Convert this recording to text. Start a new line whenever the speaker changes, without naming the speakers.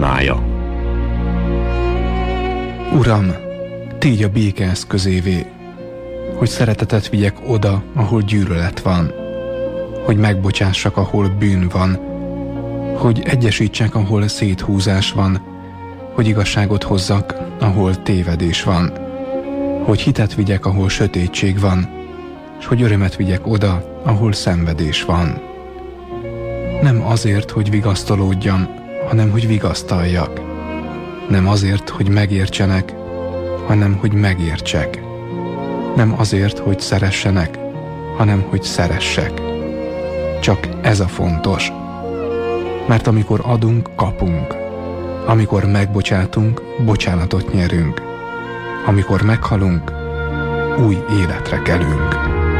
imája.
Uram, tégy a béke eszközévé, hogy szeretetet vigyek oda, ahol gyűlölet van, hogy megbocsássak, ahol bűn van, hogy egyesítsek, ahol széthúzás van, hogy igazságot hozzak, ahol tévedés van, hogy hitet vigyek, ahol sötétség van, és hogy örömet vigyek oda, ahol szenvedés van. Nem azért, hogy vigasztalódjam, hanem hogy vigasztaljak. Nem azért, hogy megértsenek, hanem hogy megértsek. Nem azért, hogy szeressenek, hanem hogy szeressek. Csak ez a fontos. Mert amikor adunk, kapunk. Amikor megbocsátunk, bocsánatot nyerünk. Amikor meghalunk, új életre kelünk.